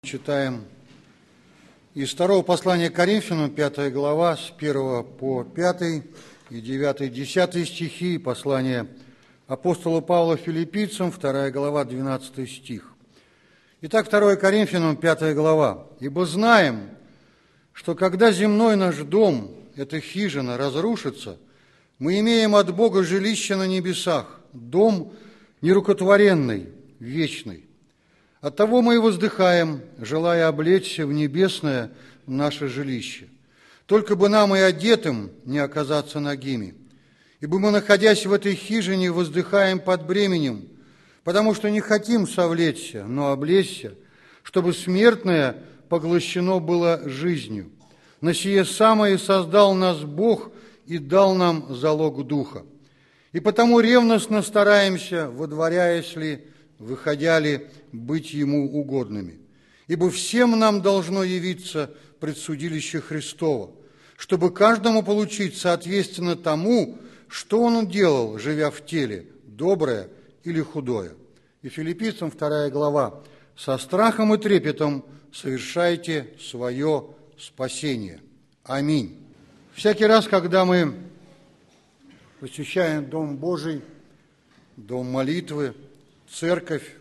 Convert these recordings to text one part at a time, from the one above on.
Читаем из второго послания к Коринфянам, 5 глава, с 1 по 5 и 9-10 стихи, и послание апостола Павла филиппийцам, 2 глава, 12 стих. Итак, 2 Коринфянам, 5 глава. «Ибо знаем, что когда земной наш дом, эта хижина, разрушится, мы имеем от Бога жилище на небесах, дом нерукотворенный, вечный. Оттого мы и воздыхаем, желая облечься в небесное наше жилище. Только бы нам и одетым не оказаться нагими. Ибо мы, находясь в этой хижине, воздыхаем под бременем, потому что не хотим совлечься, но облечься, чтобы смертное поглощено было жизнью. На сие самое создал нас Бог и дал нам залог Духа. И потому ревностно стараемся, водворяясь ли, выходя ли, быть Ему угодными. Ибо всем нам должно явиться предсудилище Христово, чтобы каждому получить соответственно тому, что он делал, живя в теле, доброе или худое». И Филиппийцам 2 глава. «Со страхом и трепетом совершайте свое спасение». Аминь. Всякий раз, когда мы посещаем Дом Божий, дом молитвы, церковь,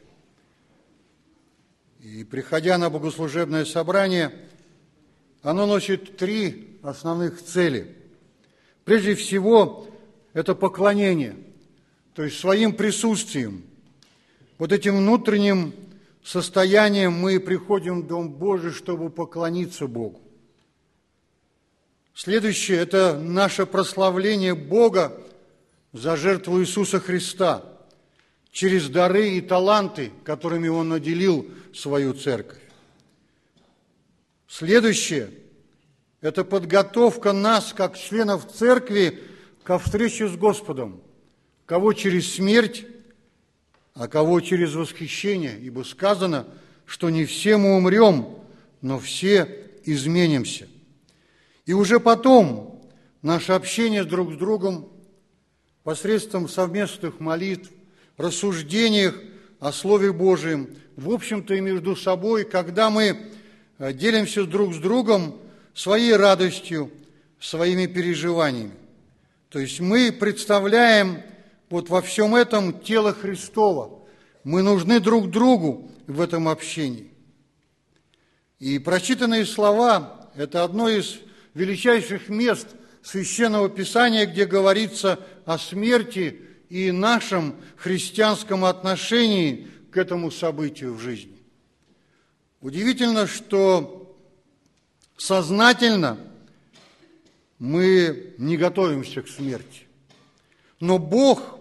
и приходя на богослужебное собрание, оно носит три основных цели. Прежде всего, это поклонение, то есть своим присутствием, вот этим внутренним состоянием мы приходим в Дом Божий, чтобы поклониться Богу. Следующее – это наше прославление Бога за жертву Иисуса Христа, через дары и таланты, которыми Он наделил свою церковь. Следующее – это подготовка нас, как членов церкви, ко встрече с Господом, кого через смерть, а кого через восхищение, ибо сказано, что не все мы умрем, но все изменимся. И уже потом наше общение друг с другом посредством совместных молитв, рассуждениях о Слове Божьем, в общем-то и между собой, когда мы делимся друг с другом своей радостью, своими переживаниями. То есть мы представляем вот во всем этом тело Христово. Мы нужны друг другу в этом общении. И прочитанные слова – это одно из величайших мест Священного Писания, где говорится о смерти и нашем христианском отношении к этому событию в жизни. Удивительно, что сознательно мы не готовимся к смерти. Но Бог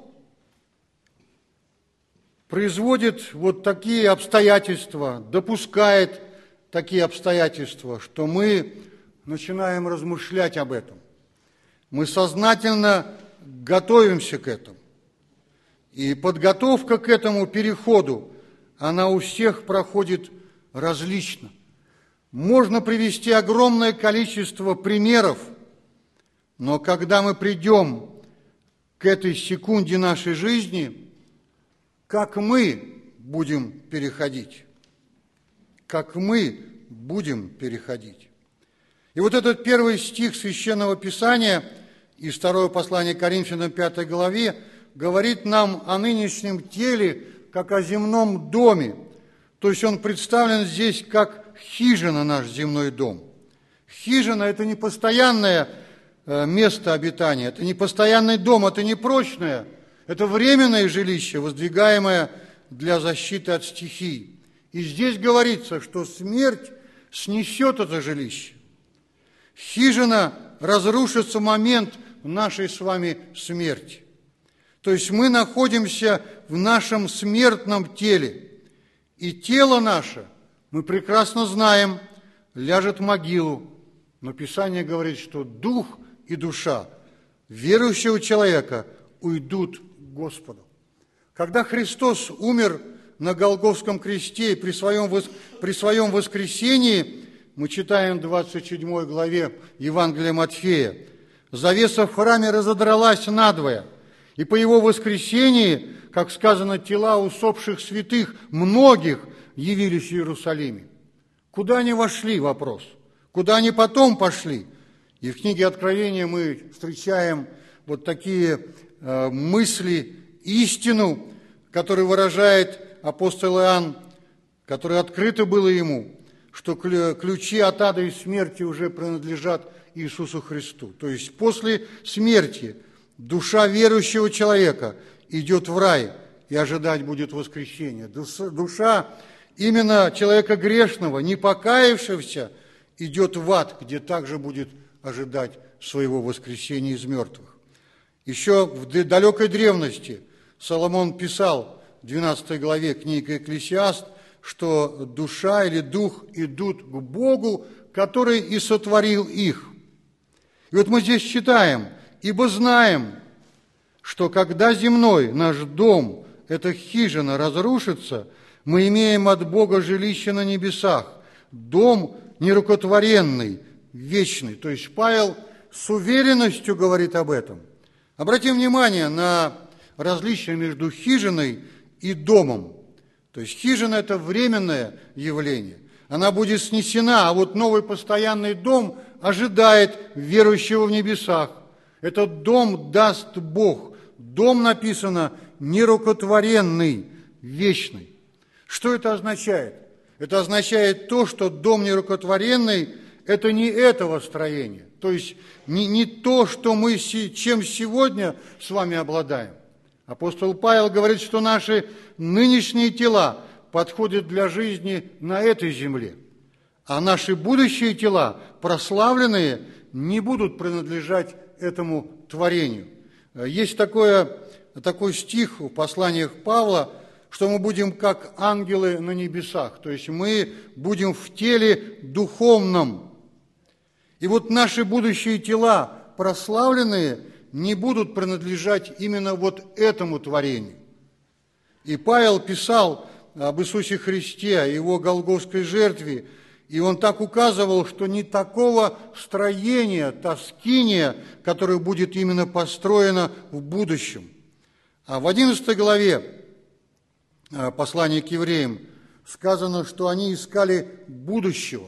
производит вот такие обстоятельства, допускает такие обстоятельства, что мы начинаем размышлять об этом. Мы сознательно готовимся к этому. И подготовка к этому переходу, она у всех проходит различно. Можно привести огромное количество примеров, но когда мы придем к этой секунде нашей жизни, как мы будем переходить? Как мы будем переходить? И вот этот первый стих Священного Писания из второго послания к Коринфянам 5 главе говорит нам о нынешнем теле, как о земном доме. То есть он представлен здесь как хижина, наш земной дом. Хижина – это не постоянное место обитания, это не постоянный дом, это не прочное, это временное жилище, воздвигаемое для защиты от стихий. И здесь говорится, что смерть снесет это жилище. Хижина разрушится в момент нашей с вами смерти. То есть мы находимся в нашем смертном теле. И тело наше, мы прекрасно знаем, ляжет в могилу. Но Писание говорит, что дух и душа верующего человека уйдут к Господу. Когда Христос умер на Голгофском кресте и при своем воскресении, мы читаем в 27 главе Евангелия Матфея, завеса в храме разодралась надвое, и по его воскресении, как сказано, тела усопших святых многих явились в Иерусалиме. Куда они вошли, вопрос? Куда они потом пошли? И в книге Откровения мы встречаем вот такие мысли, истину, которую выражает апостол Иоанн, которое открыто было ему, что ключи от ада и смерти уже принадлежат Иисусу Христу. То есть после смерти душа верующего человека идет в рай и ожидать будет воскресения. Душа именно человека грешного, не покаявшегося, идет в ад, где также будет ожидать своего воскресения из мертвых. Еще в далекой древности Соломон писал в 12 главе книги «Экклесиаст», что душа или дух идут к Богу, который и сотворил их. И вот мы здесь читаем: «Ибо знаем, что когда земной наш дом, эта хижина, разрушится, мы имеем от Бога жилище на небесах, дом нерукотворенный, вечный». То есть Павел с уверенностью говорит об этом. Обратим внимание на различие между хижиной и домом. То есть хижина – это временное явление. Она будет снесена, а вот новый постоянный дом ожидает верующего в небесах. Этот дом даст Бог. Дом написано нерукотворенный, вечный. Что это означает? Это означает то, что дом нерукотворенный – это не этого строения. То есть не то, что мы, чем сегодня с вами обладаем. Апостол Павел говорит, что наши нынешние тела подходят для жизни на этой земле, а наши будущие тела, прославленные, не будут принадлежать этому творению. Есть такой стих в посланиях Павла, что мы будем как ангелы на небесах, то есть мы будем в теле духовном. И вот наши будущие тела, прославленные, не будут принадлежать именно вот этому творению. И Павел писал об Иисусе Христе, о Его голгофской жертве, и он так указывал, что не такого строения, скиния, которое будет именно построено в будущем. А в 11 главе послания к евреям сказано, что они искали будущего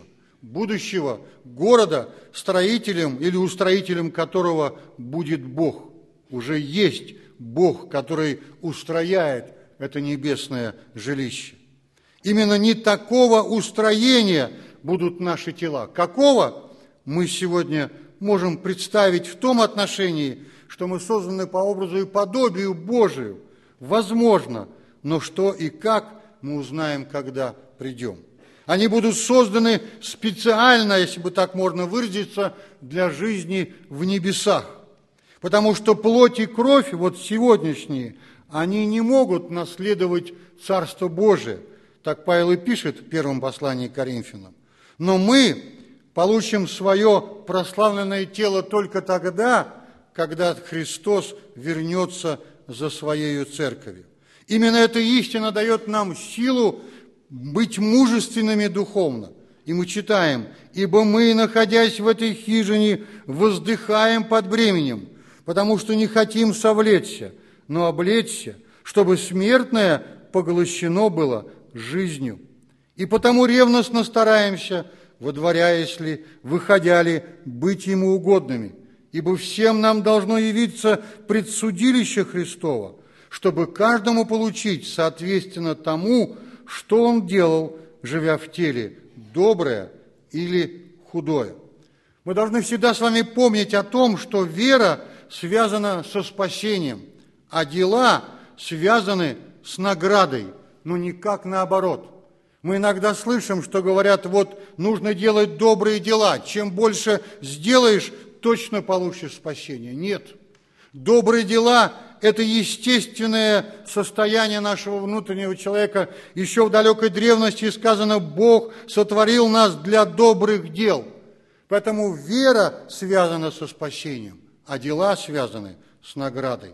города, строителем или устроителем которого будет Бог. Уже есть Бог, который устрояет это небесное жилище. Именно не такого устроения будут наши тела. Какого мы сегодня можем представить в том отношении, что мы созданы по образу и подобию Божию? Возможно, но что и как мы узнаем, когда придем. Они будут созданы специально, если бы так можно выразиться, для жизни в небесах. Потому что плоть и кровь, вот сегодняшние, они не могут наследовать Царство Божие. Так Павел и пишет в первом послании к Коринфянам. Но мы получим свое прославленное тело только тогда, когда Христос вернется за Своею церковью. Именно эта истина дает нам силу быть мужественными духовно. И мы читаем: «Ибо мы, находясь в этой хижине, воздыхаем под бременем, потому что не хотим совлечься, но облечься, чтобы смертное поглощено было жизнью. И потому ревностно стараемся, водворяясь ли, выходя ли, быть Ему угодными. Ибо всем нам должно явиться предсудилище Христово, чтобы каждому получить соответственно тому, что он делал, живя в теле, доброе или худое». Мы должны всегда с вами помнить о том, что вера связана со спасением, а дела связаны с наградой, но никак наоборот. Мы иногда слышим, что говорят: вот нужно делать добрые дела, чем больше сделаешь, точно получишь спасение. Нет. Добрые дела – это естественное состояние нашего внутреннего человека. Еще в далекой древности сказано: Бог сотворил нас для добрых дел. Поэтому вера связана со спасением, а дела связаны с наградой.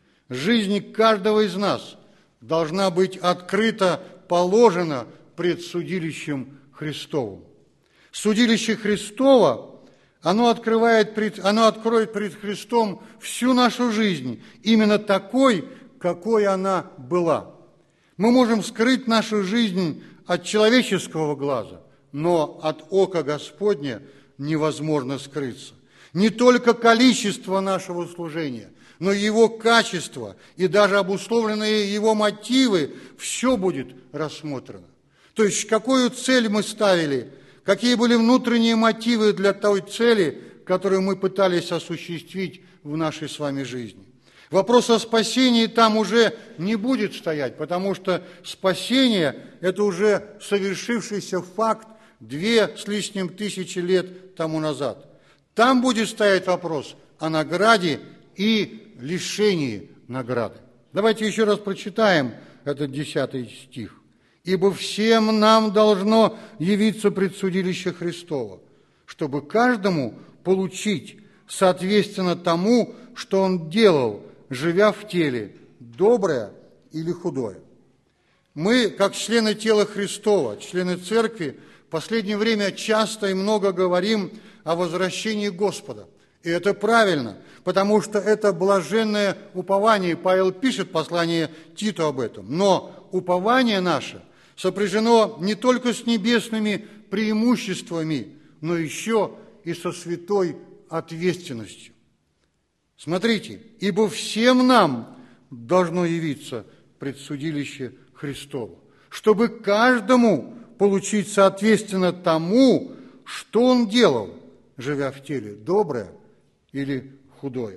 Жизнь каждого из нас должна быть открыта, положена пред судилищем Христовым. Судилище Христово Оно откроет пред Христом всю нашу жизнь, именно такой, какой она была. Мы можем скрыть нашу жизнь от человеческого глаза, но от ока Господня невозможно скрыться. Не только количество нашего служения, но и его качество, и даже обусловленные его мотивы, все будет рассмотрено. То есть, какую цель мы ставили, какие были внутренние мотивы для той цели, которую мы пытались осуществить в нашей с вами жизни. Вопрос о спасении там уже не будет стоять, потому что спасение – это уже совершившийся факт 2 с лишним тысячи лет тому назад. Там будет стоять вопрос о награде и лишении награды. Давайте еще раз прочитаем этот 10 стих. «Ибо всем нам должно явиться предсудилище Христово, чтобы каждому получить соответственно тому, что он делал, живя в теле, доброе или худое». Мы, как члены тела Христова, члены Церкви, в последнее время часто и много говорим о возвращении Господа. И это правильно, потому что это блаженное упование. Павел пишет в послании Титу об этом. Но упование наше сопряжено не только с небесными преимуществами, но еще и со святой ответственностью. Смотрите, ибо всем нам должно явиться предсудилище Христово, чтобы каждому получить соответственно тому, что он делал, живя в теле, доброе или худое.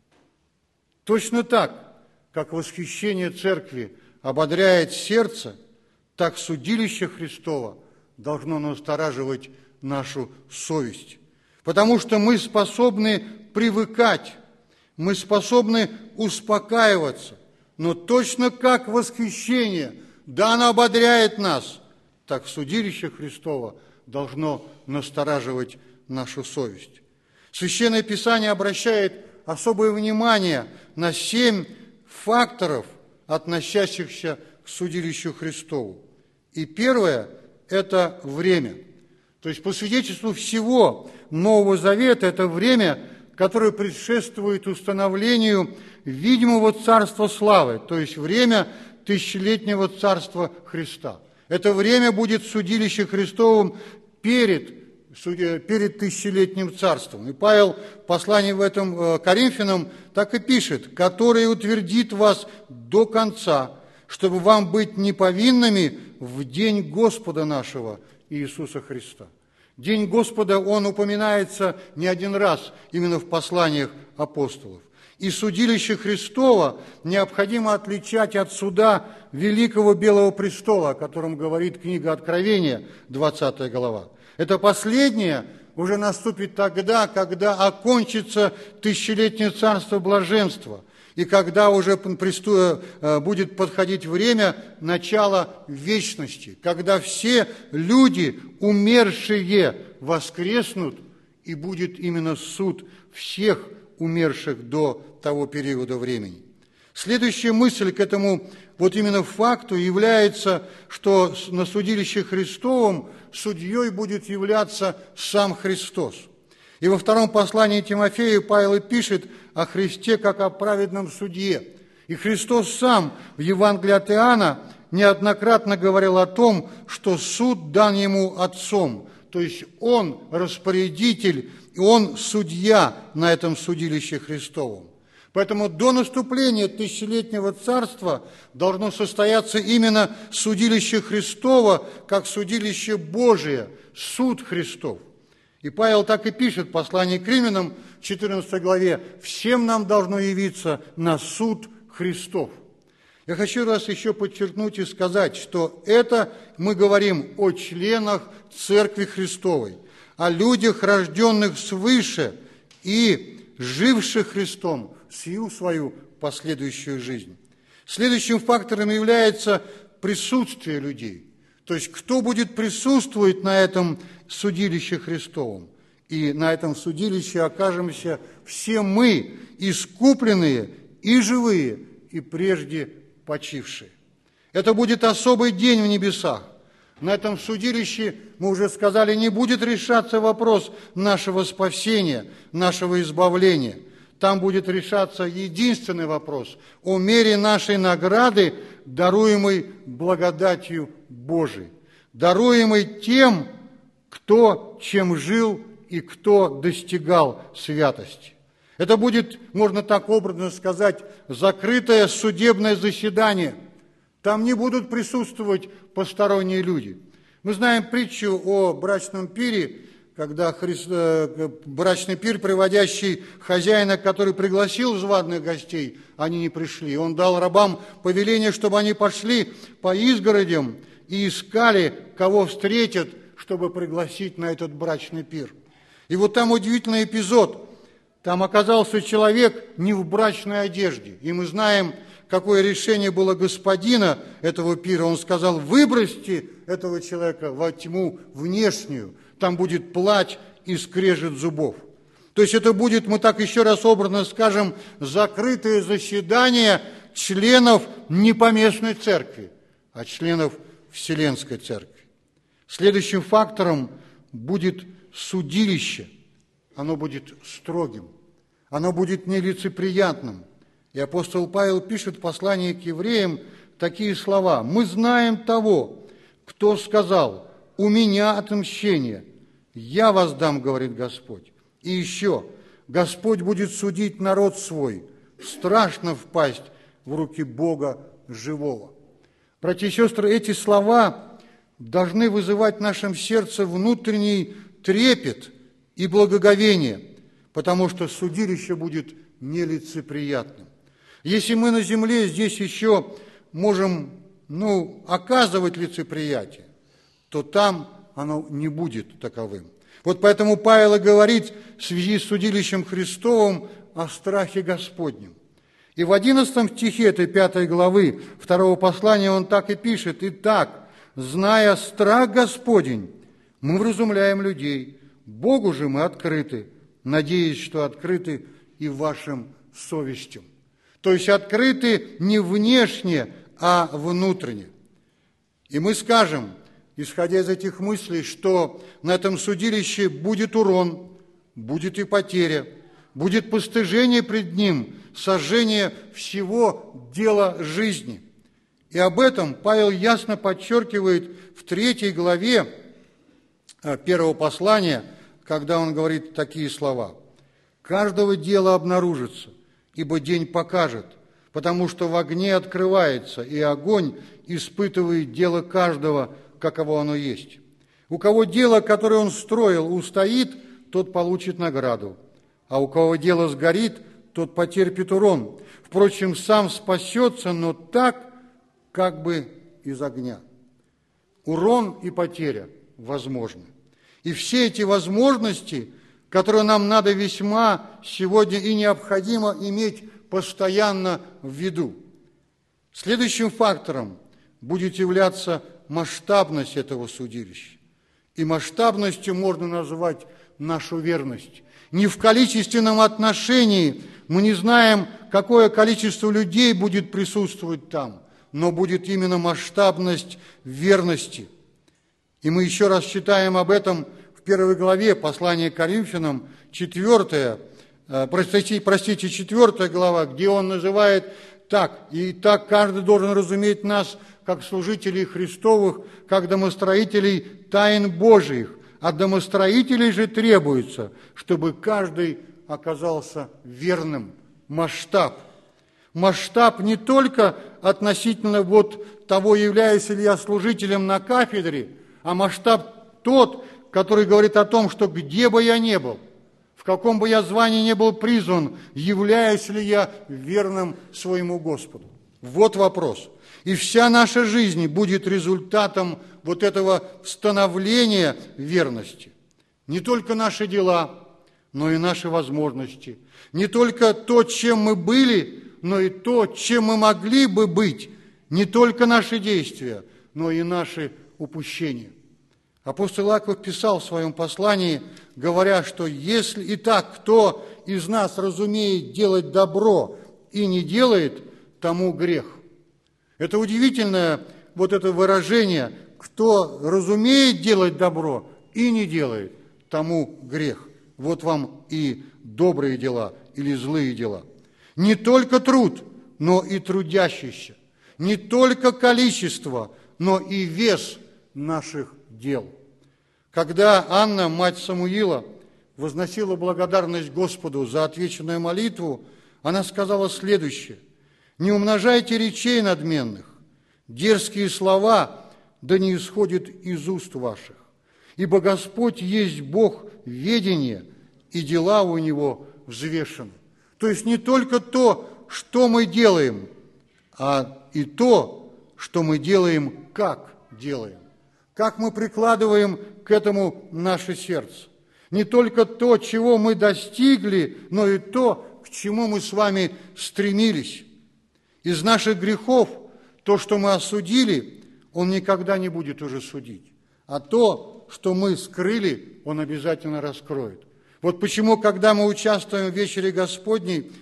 Точно так, как восхищение Церкви ободряет сердце, так судилище Христово должно настораживать нашу совесть, потому что мы способны привыкать, мы способны успокаиваться, но точно как восхищение, да, оно ободряет нас, так судилище Христово должно настораживать нашу совесть. Священное Писание обращает особое внимание на 7 факторов, относящихся к судилищу Христову. И первое – это время. То есть по свидетельству всего Нового Завета это время, которое предшествует установлению видимого Царства Славы, то есть время тысячелетнего Царства Христа. Это время будет судилище Христовым перед тысячелетним царством. И Павел в послании в этом Коринфянам так и пишет: «Который утвердит вас до конца, чтобы вам быть неповинными в день Господа нашего Иисуса Христа». День Господа, он упоминается не один раз именно в посланиях апостолов. И судилище Христово необходимо отличать от суда Великого Белого Престола, о котором говорит книга Откровения, 20 глава. Это последнее уже наступит тогда, когда окончится тысячелетнее царство блаженства, и когда уже будет подходить время начала вечности, когда все люди, умершие, воскреснут, и будет именно суд всех умерших до того периода времени. Следующая мысль к этому вот именно факту является, что на судилище Христовом судьей будет являться сам Христос. И во втором послании Тимофею Павел и пишет о Христе как о праведном судье. И Христос сам в Евангелии от Иоанна неоднократно говорил о том, что суд дан ему Отцом. То есть он распорядитель, и он судья на этом судилище Христовом. Поэтому до наступления тысячелетнего царства должно состояться именно судилище Христово, как судилище Божие, суд Христов. И Павел так и пишет в послании к Римлянам, 14 главе: «Всем нам должно явиться на суд Христов». Я хочу раз еще подчеркнуть и сказать, что это мы говорим о членах Церкви Христовой, о людях, рожденных свыше и живших Христом всю свою последующую жизнь. Следующим фактором является присутствие людей. То есть, кто будет присутствовать на этом судилище Христовом. И на этом судилище окажемся все мы, искупленные и живые, и прежде почившие. Это будет особый день в небесах. На этом судилище, мы уже сказали, не будет решаться вопрос нашего спасения, нашего избавления. Там будет решаться единственный вопрос о мере нашей награды, даруемой благодатью Божией, даруемой тем, кто чем жил и кто достигал святости. Это будет, можно так образно сказать, закрытое судебное заседание. Там не будут присутствовать посторонние люди. Мы знаем притчу о брачном пире, когда брачный пир, приводящий хозяина, который пригласил званых гостей, они не пришли. Он дал рабам повеление, чтобы они пошли по изгородям и искали, кого встретят, чтобы пригласить на этот брачный пир. И вот там удивительный эпизод. Там оказался человек не в брачной одежде. И мы знаем, какое решение было господина этого пира. Он сказал: выбросьте этого человека во тьму внешнюю. Там будет плач и скрежет зубов. То есть это будет, мы так еще раз образно скажем, закрытое заседание членов не поместной церкви, а членов Вселенской церкви. Следующим фактором будет судилище. Оно будет строгим, оно будет нелицеприятным. И апостол Павел пишет в послании к евреям такие слова: «Мы знаем того, кто сказал: у меня отмщение, я воздам, говорит Господь. И еще, Господь будет судить народ свой, страшно впасть в руки Бога живого». Братья и сестры, эти слова должны вызывать в нашем сердце внутренний трепет и благоговение, потому что судилище будет нелицеприятным. Если мы на земле здесь еще можем, оказывать лицеприятие, то там оно не будет таковым. Вот поэтому Павел и говорит в связи с судилищем Христовым о страхе Господнем. И в 11 стихе этой 5 главы 2 послания он так и пишет: «Итак, зная страх Господень, мы вразумляем людей, Богу же мы открыты, надеясь, что открыты и вашим совестям». То есть открыты не внешне, а внутренне. И мы скажем, исходя из этих мыслей, что на этом судилище будет урон, будет и потеря, будет постыжение пред ним, сожжение всего дела жизни. И об этом Павел ясно подчеркивает в 3 главе 1 послания, когда он говорит такие слова: «Каждого дела обнаружится, ибо день покажет, потому что в огне открывается, и огонь испытывает дело каждого, каково оно есть. У кого дело, которое он строил, устоит, тот получит награду, а у кого дело сгорит, тот потерпит урон. Впрочем, сам спасется, но так, как бы из огня». Урон и потеря возможны. И все эти возможности, которые нам надо весьма сегодня и необходимо иметь постоянно в виду. Следующим фактором будет являться масштабность этого судилища. И масштабностью можно назвать нашу верность. Не в количественном отношении, мы не знаем, какое количество людей будет присутствовать там, но будет именно масштабность верности. И мы еще раз читаем об этом в 1 главе послания к Коринфянам, 4 глава, где он называет так: «И так каждый должен разуметь нас, как служителей Христовых, как домостроителей тайн Божиих. От домостроителей же требуется, чтобы каждый оказался верным». Масштаб. Масштаб не только относительно того, являюсь ли я служителем на кафедре, а масштаб тот, который говорит о том, что где бы я ни был, в каком бы я звании не был призван, являюсь ли я верным своему Господу. Вот вопрос. И вся наша жизнь будет результатом этого становления верности. Не только наши дела, но и наши возможности. Не только то, чем мы были, но и то, чем мы могли бы быть. Не только наши действия, но и наши упущения. Апостол Иаков писал в своем послании, говоря, что если и так, кто из нас разумеет делать добро и не делает, тому грех. Это удивительное это выражение: кто разумеет делать добро и не делает, тому грех. Вот вам и добрые дела или злые дела. Не только труд, но и трудящийся. Не только количество, но и вес наших дел. Когда Анна, мать Самуила, возносила благодарность Господу за отвеченную молитву, она сказала следующее: «Не умножайте речей надменных, дерзкие слова да не исходят из уст ваших, ибо Господь есть Бог ведения, и дела у Него взвешены». То есть не только то, что мы делаем, а и то, что мы делаем, как делаем. Как мы прикладываем к этому наше сердце. Не только то, чего мы достигли, но и то, к чему мы с вами стремились. Из наших грехов то, что мы осудили, Он никогда не будет уже судить. А то, что мы скрыли, Он обязательно раскроет. Вот почему, когда мы участвуем в вечере Господней,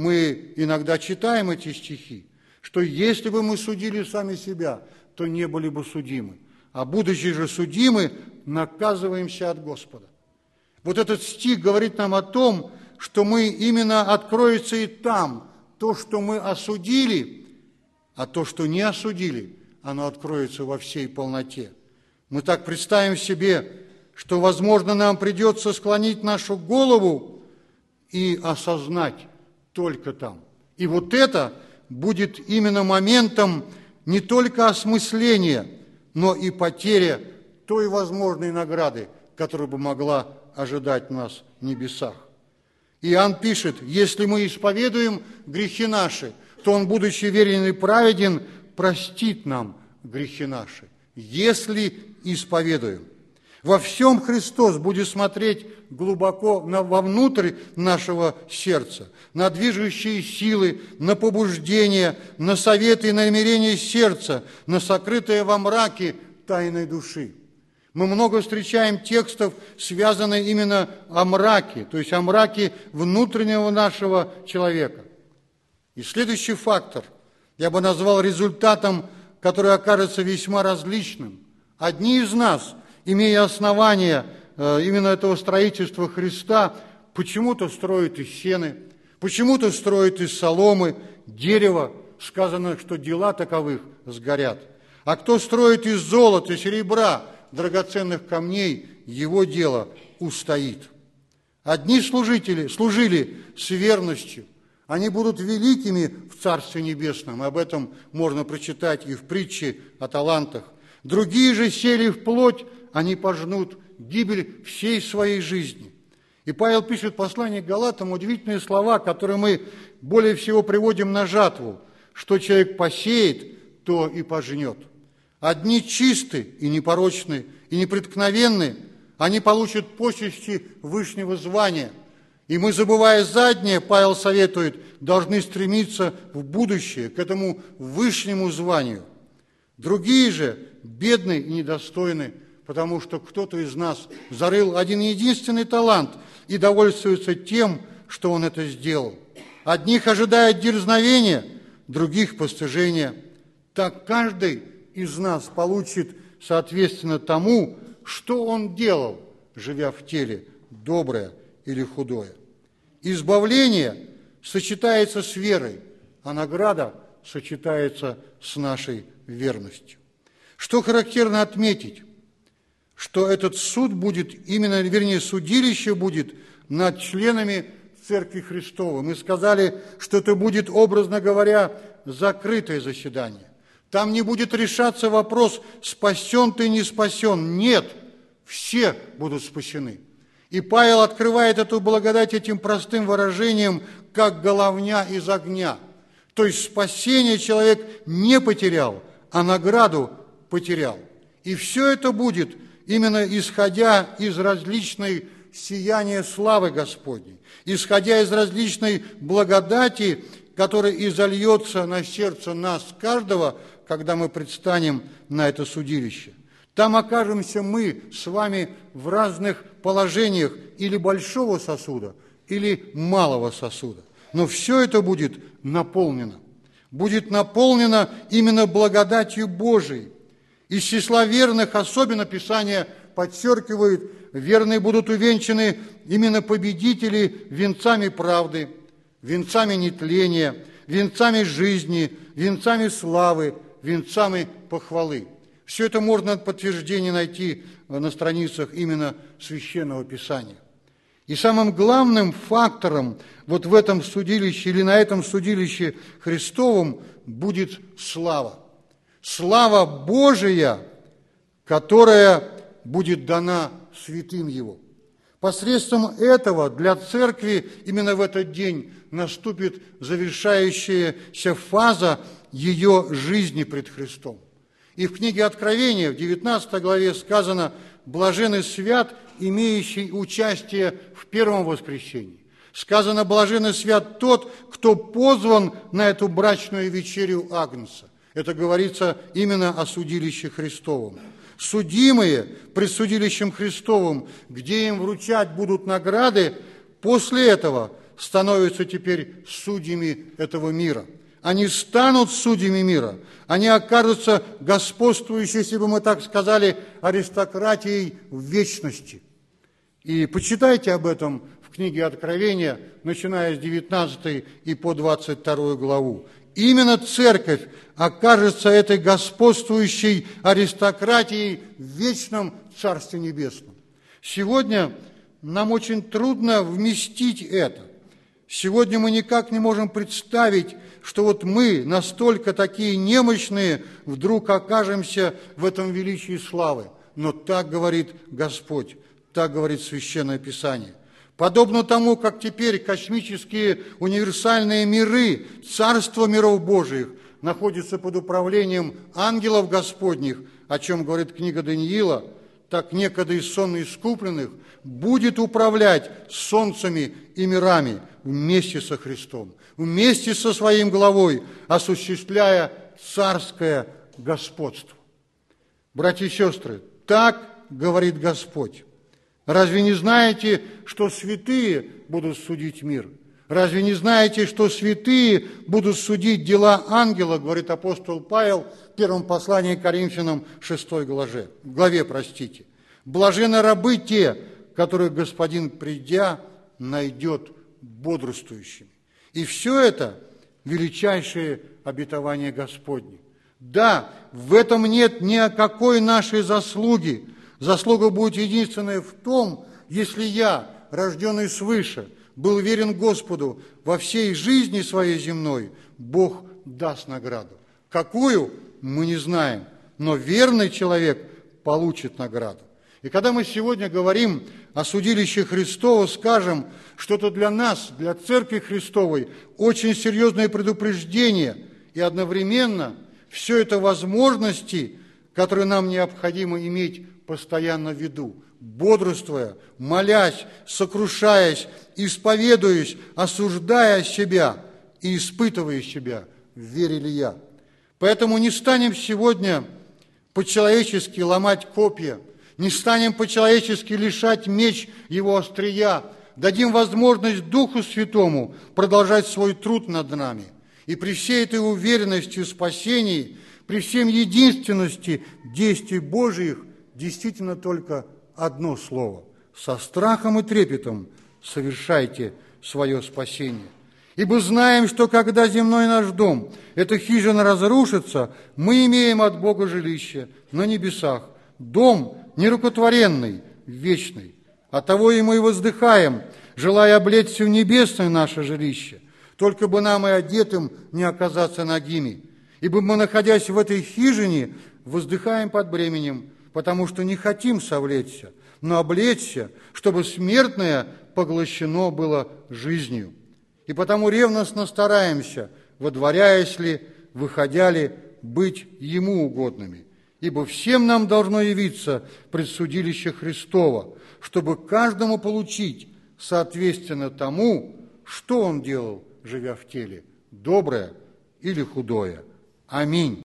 мы иногда читаем эти стихи, что если бы мы судили сами себя, то не были бы судимы. А будучи же судимы, наказываемся от Господа. Вот этот стих говорит нам о том, что мы именно откроется и там то, что мы осудили, а то, что не осудили, оно откроется во всей полноте. Мы так представим себе, что, возможно, нам придется склонить нашу голову и осознать только там. И вот это будет именно моментом не только осмысления, но и потеря той возможной награды, которая бы могла ожидать нас в небесах. Иоанн пишет: «Если мы исповедуем грехи наши, то Он, будучи верен и праведен, простит нам грехи наши». Если исповедуем. Во всем Христос будет смотреть глубоко вовнутрь нашего сердца, на движущие силы, на побуждения, на советы и намерения сердца, на сокрытое во мраке тайной души. Мы много встречаем текстов, связанных именно о мраке, то есть о мраке внутреннего нашего человека. И следующий фактор я бы назвал результатом, который окажется весьма различным. Одни из нас, имея основания именно этого строительства Христа, почему-то строят из сены, почему-то строят из соломы, дерева, сказано, что дела таковых сгорят. А кто строит из золота, серебра, драгоценных камней, его дело устоит. Одни служили с верностью, они будут великими в Царстве Небесном, об этом можно прочитать и в притче о талантах. Другие же сели в плоть, они пожнут гибель всей своей жизни. И Павел пишет в послании к Галатам удивительные слова, которые мы более всего приводим на жатву: что человек посеет, то и пожнет. Одни чисты и непорочны, и непреткновенны, они получат почести вышнего звания. И мы, забывая заднее, Павел советует, должны стремиться в будущее, к этому вышнему званию. Другие же бедны и недостойны, потому что кто-то из нас зарыл один единственный талант и довольствуется тем, что он это сделал. Одних ожидает дерзновение, других постыжение. Так каждый из нас получит соответственно тому, что он делал, живя в теле, доброе или худое. Избавление сочетается с верой, а награда сочетается с нашей верностью. Что характерно отметить, что этот суд будет, именно, вернее, судилище будет над членами Церкви Христовой. Мы сказали, что это будет, образно говоря, закрытое заседание. Там не будет решаться вопрос, спасен ты, не спасен. Нет, все будут спасены. И Павел открывает эту благодать этим простым выражением, как головня из огня. То есть спасение человек не потерял, а награду потерял. И все это будет именно исходя из различной сияния славы Господней, исходя из различной благодати, которая изольется на сердце нас каждого, когда мы предстанем на это судилище. Там окажемся мы с вами в разных положениях или большого сосуда, или малого сосуда. Но все это будет наполнено. Будет наполнено именно благодатью Божией. Из числа верных особенно Писание подчеркивает, верные будут увенчаны именно победители венцами правды, венцами нетления, венцами жизни, венцами славы, венцами похвалы. В Все это можно подтверждение найти на страницах именно Священного Писания. И самым главным фактором вот в этом судилище или на этом судилище Христовом будет слава. Слава Божия, которая будет дана святым Его. Посредством этого для церкви именно в этот день наступит завершающаяся фаза ее жизни пред Христом. И в книге Откровения, в 19 главе сказано: «Блажен и свят, имеющий участие в первом воскресении». Сказано: «Блажен и свят тот, кто позван на эту брачную вечерю Агнца». Это говорится именно о судилище Христовом. Судимые пред судилищем Христовым, где им вручать будут награды, после этого становятся теперь судьями этого мира. Они станут судьями мира, они окажутся господствующей, если бы мы так сказали, аристократией в вечности. И почитайте об этом в книге Откровения, начиная с 19 и по 22 главу. Именно церковь окажется этой господствующей аристократией в вечном Царстве Небесном. Сегодня нам очень трудно вместить это. Сегодня мы никак не можем представить, что вот мы, настолько такие немощные, вдруг окажемся в этом величии славы. Но так говорит Господь, так говорит Священное Писание. Подобно тому, как теперь космические универсальные миры, царство миров Божиих, находятся под управлением ангелов Господних, о чем говорит книга Даниила, так некогда из сонно искупленных будет управлять солнцами и мирами вместе со Христом, вместе со своим главой, осуществляя царское господство. Братья и сестры, так говорит Господь. Разве не знаете, что святые будут судить мир? Разве не знаете, что святые будут судить дела ангела, говорит апостол Павел в первом послании к Коринфянам 6 главе. Блаженны рабы те, которых Господин, придя, найдет бодрствующими. И все это величайшее обетование Господне. Да, в этом нет никакой нашей заслуги. Заслуга будет единственная в том, если я, рожденный свыше, был верен Господу во всей жизни своей земной, Бог даст награду. Какую, мы не знаем, но верный человек получит награду. И когда мы сегодня говорим о судилище Христово, скажем, что это для нас, для Церкви Христовой, очень серьезное предупреждение, и одновременно все это возможности, которые нам необходимо иметь постоянно в виду, бодрствуя, молясь, сокрушаясь, исповедуясь, осуждая себя и испытывая себя, в вере ли я. Поэтому не станем сегодня по-человечески ломать копья, не станем по-человечески лишать меч его острия, дадим возможность Духу Святому продолжать свой труд над нами. И при всей этой уверенности в спасении, при всем единственности действий Божьих, действительно только одно слово: со страхом и трепетом совершайте свое спасение. Ибо знаем, что когда земной наш дом, эта хижина разрушится, мы имеем от Бога жилище на небесах, дом нерукотворенный, вечный. Оттого и мы воздыхаем, желая облечься в небесное наше жилище, только бы нам и одетым не оказаться нагими. Ибо мы, находясь в этой хижине, воздыхаем под бременем, потому что не хотим совлечься, но облечься, чтобы смертное поглощено было жизнью. И потому ревностно стараемся, водворяясь ли, выходя ли, быть Ему угодными. Ибо всем нам должно явиться пред судилище Христово, чтобы каждому получить соответственно тому, что он делал, живя в теле, доброе или худое. Аминь.